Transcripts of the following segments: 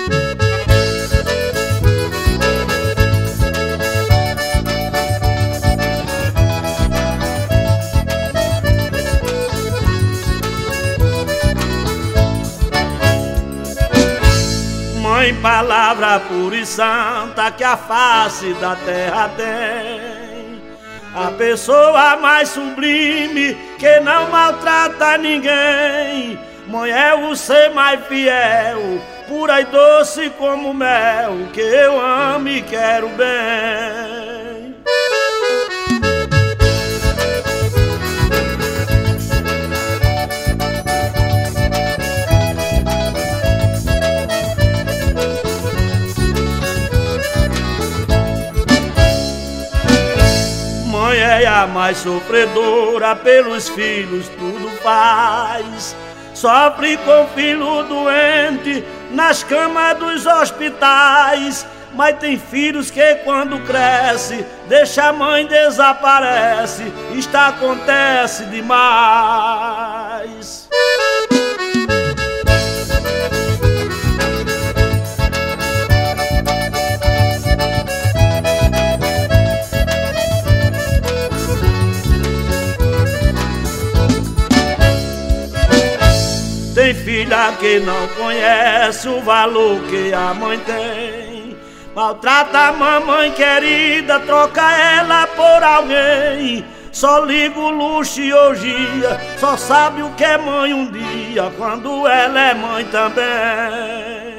Mãe, palavra pura e santa que a face da terra tem, a pessoa mais sublime que não maltrata ninguém. Mãe é o ser mais fiel, pura e doce como mel, que eu amo e quero bem. Mãe é a mais sofredora, pelos filhos tudo faz. Sofre com filho doente nas camas dos hospitais. Mas tem filhos que quando cresce, deixa a mãe desaparece. Isto acontece demais. Tem filha que não conhece o valor que a mãe tem, maltrata a mamãe querida, troca ela por alguém. Só liga o luxo e orgia, só sabe o que é mãe um dia, quando ela é mãe também.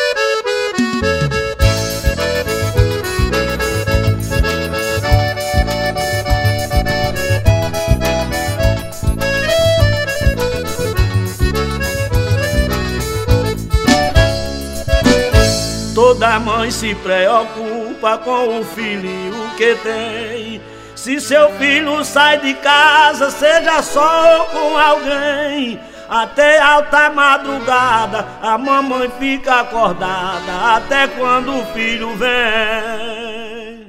Toda mãe se preocupa com o filho que tem. Se seu filho sai de casa, seja só com alguém, até alta madrugada a mamãe fica acordada, até quando o filho vem.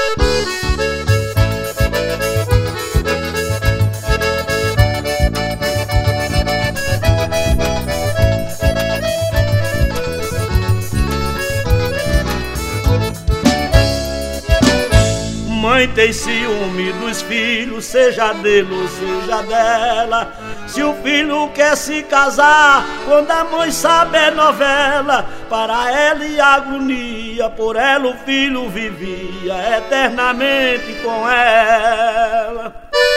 Mãe tem ciúme dos filhos, seja dele ou seja dela. Se o filho quer se casar, quando a mãe sabe é novela. Para ela e agonia, por ela o filho vivia eternamente com ela.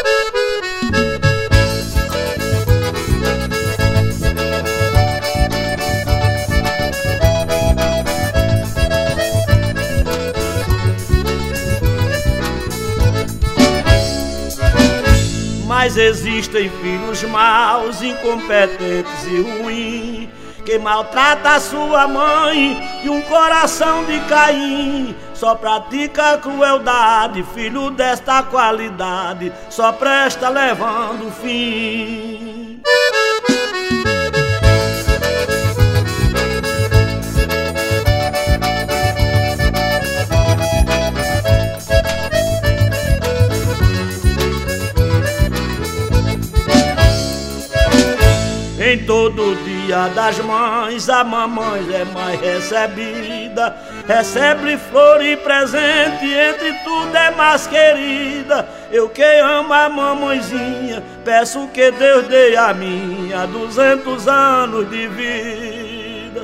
Mas existem filhos maus, incompetentes e ruins, que maltrata a sua mãe e um coração de Caim. Só pratica crueldade, filho desta qualidade, só presta levando o fim. Em todo dia das mães, a mamãe é mais recebida. Recebe flor e presente, entre tudo é mais querida. Eu que amo a mamãezinha, peço que Deus dê a minha 200 anos de vida.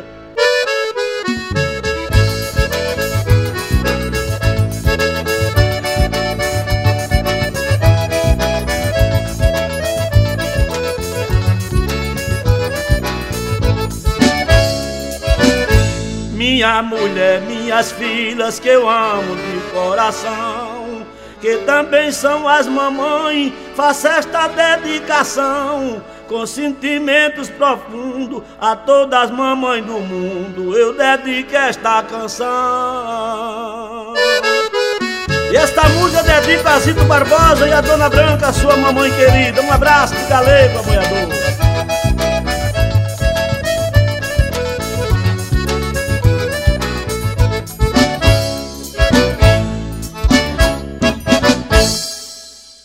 Minha mulher, minhas filhas que eu amo de coração, que também são as mamães, faço esta dedicação com sentimentos profundos a todas as mamães do mundo. Eu dedico esta canção. E esta música dedico a Zito Barbosa e a Dona Branca, sua mamãe querida. Um abraço de galego, apoiador.